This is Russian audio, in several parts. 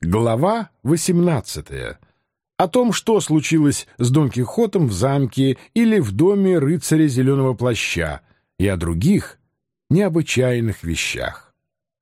Глава 18. О том, что случилось с Дон Кихотом в замке или в доме рыцаря Зеленого плаща, и о других необычайных вещах.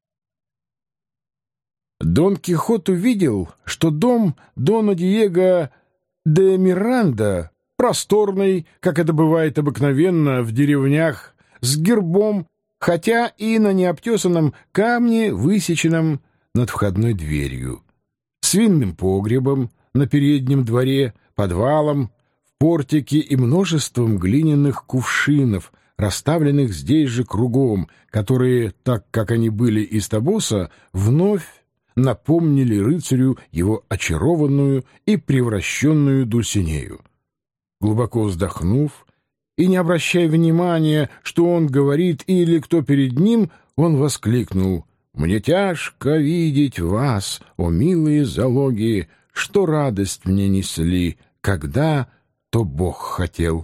Дон Кихот увидел, что дом Дона Диего де Миранда просторный, как это бывает обыкновенно в деревнях, с гербом, хотя и на необтесанном камне, высеченном над входной дверью, с винным погребом на переднем дворе, подвалом, в портике и множеством глиняных кувшинов, расставленных здесь же кругом, которые, так как они были из Тобоса, вновь напомнили рыцарю его очарованную и превращенную Дульсинею. Глубоко вздохнув и не обращая внимания, что он говорит или кто перед ним, он воскликнул: «Мне тяжко видеть вас, о милые залоги, что радость мне несли, когда то Бог хотел».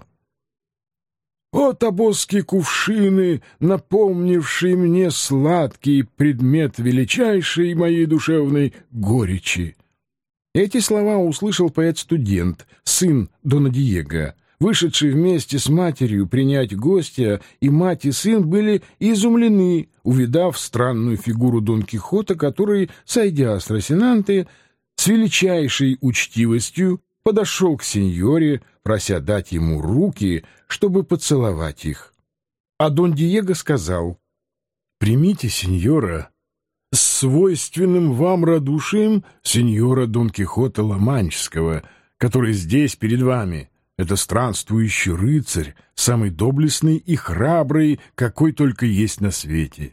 О, тобосские кувшины, напомнившие мне сладкий предмет величайшей моей душевной горечи! Эти слова услышал поэт-студент, сын Дона Диего, вышедший вместе с матерью принять гостя, и мать и сын были изумлены, увидав странную фигуру Дон Кихота, который, сойдя с Росинанты, с величайшей учтивостью подошел к сеньоре, прося дать ему руки, чтобы поцеловать их. А Дон Диего сказал: «Примите, сеньора, с свойственным вам радушием сеньора Дон Кихота Ла-Манческого, который здесь перед вами. Это странствующий рыцарь, самый доблестный и храбрый, какой только есть на свете».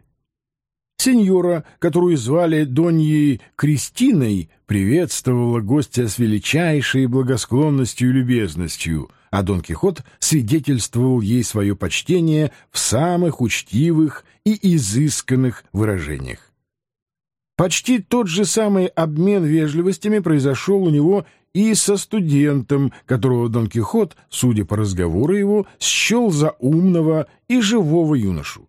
Сеньора, которую звали Доньей Кристиной, приветствовала гостя с величайшей благосклонностью и любезностью, а Дон Кихот свидетельствовал ей свое почтение в самых учтивых и изысканных выражениях. Почти тот же самый обмен вежливостями произошел у него и со студентом, которого Дон Кихот, судя по разговору его, счел за умного и живого юношу.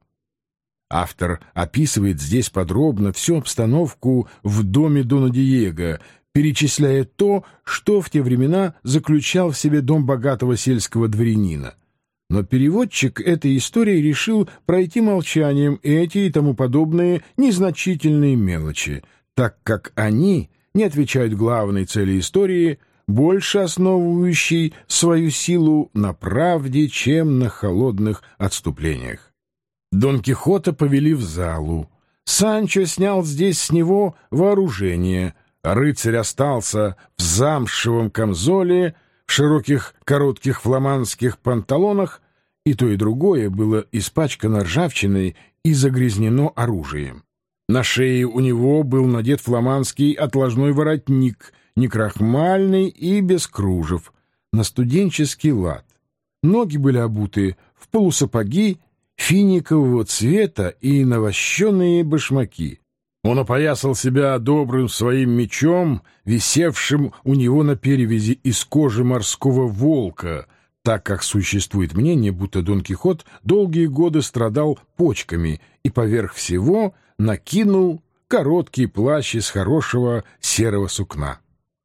Автор описывает здесь подробно всю обстановку в доме Дона Диего, перечисляя то, что в те времена заключал в себе дом богатого сельского дворянина. Но переводчик этой истории решил пройти молчанием эти и тому подобные незначительные мелочи, так как они не отвечают главной цели истории, больше основывающей свою силу на правде, чем на холодных отступлениях. Дон Кихота повели в залу. Санчо снял здесь с него вооружение, а рыцарь остался в замшевом камзоле, в широких коротких фламандских панталонах, и то и другое было испачкано ржавчиной и загрязнено оружием. На шее у него был надет фламандский отложной воротник, некрахмальный и без кружев, на студенческий лад. Ноги были обуты в полусапоги финикового цвета и навощенные башмаки. Он опоясал себя добрым своим мечом, висевшим у него на перевязи из кожи морского волка, так как существует мнение, будто Дон Кихот долгие годы страдал почками и поверх всего накинул короткий плащ из хорошего серого сукна.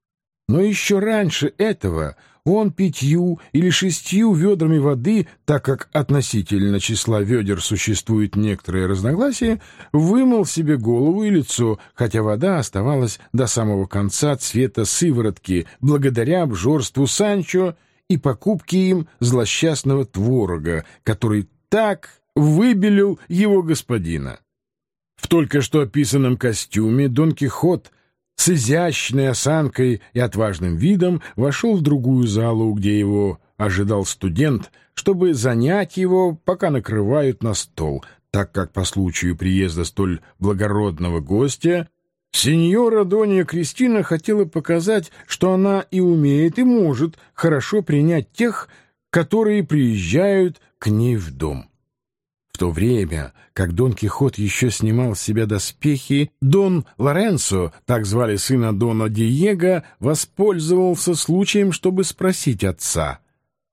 Но еще раньше этого он 5 или 6 ведрами воды, так как относительно числа ведер существует некоторое разногласие, вымыл себе голову и лицо, хотя вода оставалась до самого конца цвета сыворотки, благодаря обжорству Санчо и покупке им злосчастного творога, который так выбелил его господина. В только что описанном костюме Дон Кихот с изящной осанкой и отважным видом вошел в другую залу, где его ожидал студент, чтобы занять его, пока накрывают на стол, так как по случаю приезда столь благородного гостя сеньора Донья Кристина хотела показать, что она и умеет, и может хорошо принять тех, которые приезжают к ней в дом. В то время, как Дон Кихот еще снимал с себя доспехи, Дон Лоренцо, так звали сына Дона Диего, воспользовался случаем, чтобы спросить отца: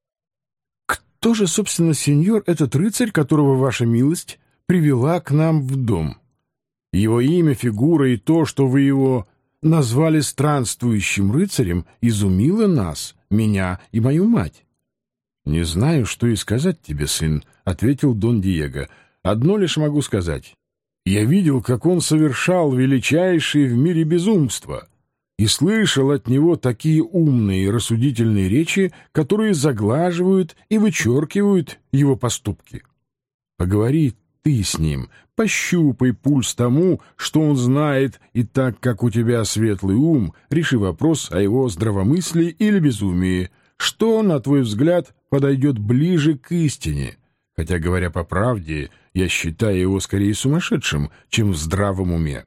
«Кто же, собственно, сеньор, этот рыцарь, которого ваша милость привела к нам в дом? Его имя, фигура и то, что вы его назвали странствующим рыцарем, изумило нас, меня и мою мать. «Не знаю, что и сказать тебе, сын», — ответил Дон Диего. «Одно лишь могу сказать. Я видел, как он совершал величайшие в мире безумства, и слышал от него такие умные и рассудительные речи, которые заглаживают и вычеркивают его поступки. Поговори ты с ним, пощупай пульс тому, что он знает, и так как у тебя светлый ум, реши вопрос о его здравомыслии или безумии, что, на твой взгляд, подойдет ближе к истине, хотя, говоря по правде, я считаю его скорее сумасшедшим, чем в здравом уме».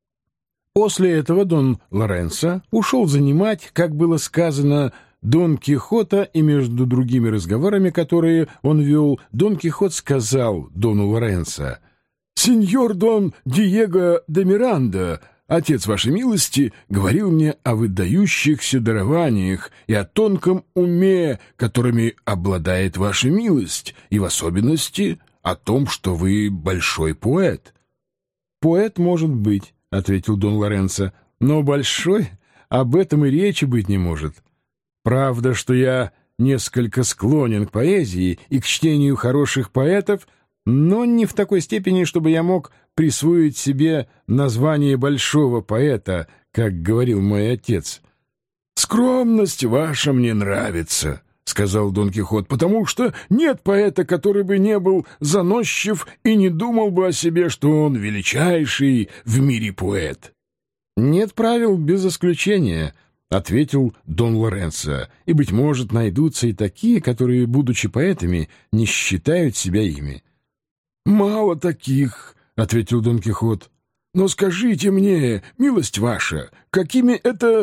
После этого Дон Лоренцо ушел занимать, как было сказано, Дон Кихота, и между другими разговорами, которые он вел, Дон Кихот сказал Дону Лоренцо: «Сеньор Дон Диего де Миранда, отец вашей милости, говорил мне о выдающихся дарованиях и о тонком уме, которыми обладает ваша милость, и в особенности о том, что вы большой поэт». «Поэт, может быть», — ответил Дон Лоренцо, — «но большой об этом и речи быть не может. Правда, что я несколько склонен к поэзии и к чтению хороших поэтов, но не в такой степени, чтобы я мог присвоить себе название большого поэта, как говорил мой отец». «Скромность ваша мне нравится», — сказал Дон Кихот, «потому что нет поэта, который бы не был заносчив и не думал бы о себе, что он величайший в мире поэт». «Нет правил без исключения», — ответил Дон Лоренцо, «и, быть может, найдутся и такие, которые, будучи поэтами, не считают себя ими». «Мало таких», — ответил Дон Кихот. «Но скажите мне, милость ваша, какими это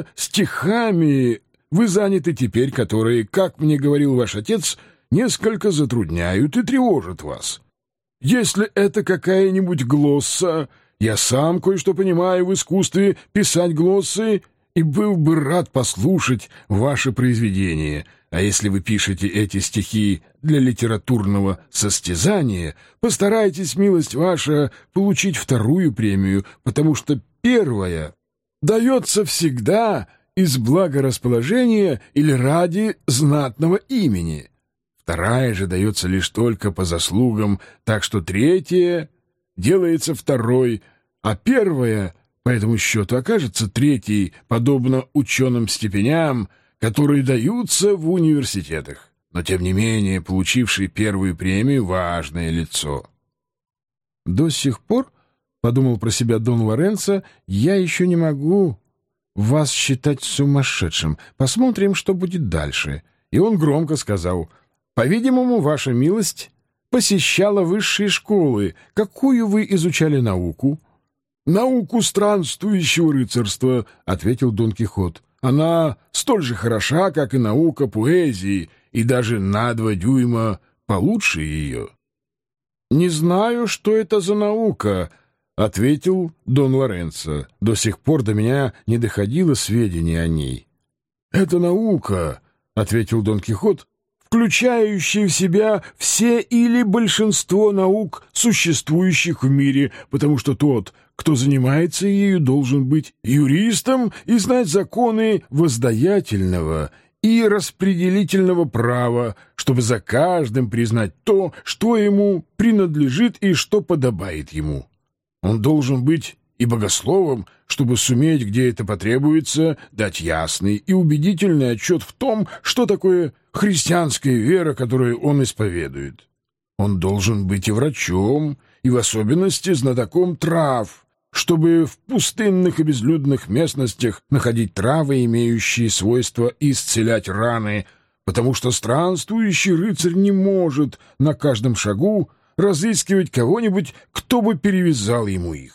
стихами вы заняты теперь, которые, как мне говорил ваш отец, несколько затрудняют и тревожат вас? Если это какая-нибудь глосса, я сам кое-что понимаю в искусстве писать глоссы и был бы рад послушать ваше произведение. А если вы пишете эти стихи для литературного состязания, постарайтесь, милость ваша, получить вторую премию, потому что первая дается всегда из благорасположения или ради знатного имени. Вторая же дается лишь только по заслугам, так что третья делается второй, а первая по этому счету окажется третьей, подобно ученым степеням, которые даются в университетах, но, тем не менее, получивший первую премию важное лицо». «До сих пор, — подумал про себя Дон Лоренцо, — я еще не могу вас считать сумасшедшим. Посмотрим, что будет дальше». И он громко сказал: «По-видимому, ваша милость посещала высшие школы. Какую вы изучали науку?» «Науку странствующего рыцарства», — ответил Дон Кихот. «Она столь же хороша, как и наука поэзии, и даже на 2 дюйма получше ее». «Не знаю, что это за наука», — ответил Дон Лоренцо. «До сих пор до меня не доходило сведений о ней». «Это наука», — ответил Дон Кихот, «включающая в себя все или большинство наук, существующих в мире, потому что тот, кто занимается ею, должен быть юристом и знать законы воздаятельного и распределительного права, чтобы за каждым признать то, что ему принадлежит и что подобает ему. Он должен быть и богословом, чтобы суметь, где это потребуется, дать ясный и убедительный отчет в том, что такое христианская вера, которую он исповедует. Он должен быть и врачом, и в особенности знатоком трав, чтобы в пустынных и безлюдных местностях находить травы, имеющие свойство исцелять раны, потому что странствующий рыцарь не может на каждом шагу разыскивать кого-нибудь, кто бы перевязал ему их.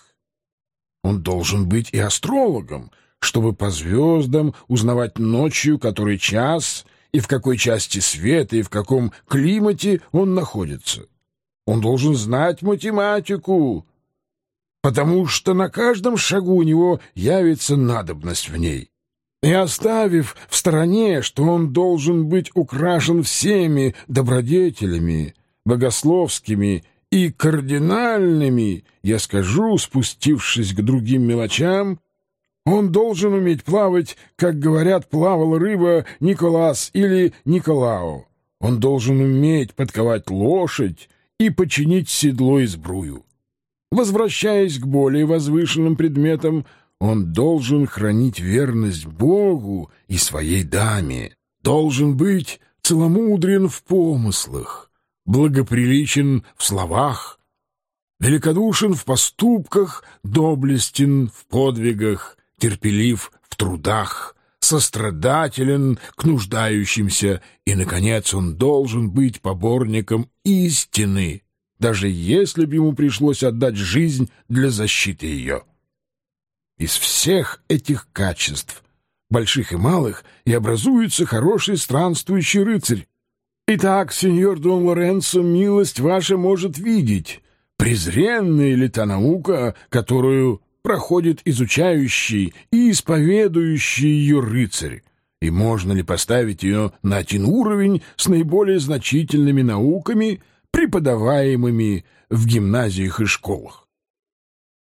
Он должен быть и астрологом, чтобы по звездам узнавать ночью, который час и в какой части света и в каком климате он находится. Он должен знать математику, потому что на каждом шагу у него явится надобность в ней. И оставив в стороне, что он должен быть украшен всеми добродетелями, богословскими и кардинальными, я скажу, спустившись к другим мелочам, Он должен уметь плавать, как говорят, плавала рыба Николас или Николао. Он должен уметь подковать лошадь и починить седло и сбрую. Возвращаясь к более возвышенным предметам, он должен хранить верность Богу и своей даме, должен быть целомудрен в помыслах, благоприличен в словах, великодушен в поступках, доблестен в подвигах, терпелив в трудах, сострадателен к нуждающимся, и, наконец, он должен быть поборником истины, даже если бы ему пришлось отдать жизнь для защиты ее. Из всех этих качеств, больших и малых, и образуется хороший странствующий рыцарь. Итак, сеньор Дон Лоренцо, милость ваша может видеть, презренная ли та наука, которую проходит изучающий и исповедующий ее рыцарь, и можно ли поставить ее на один уровень с наиболее значительными науками, преподаваемыми в гимназиях и школах.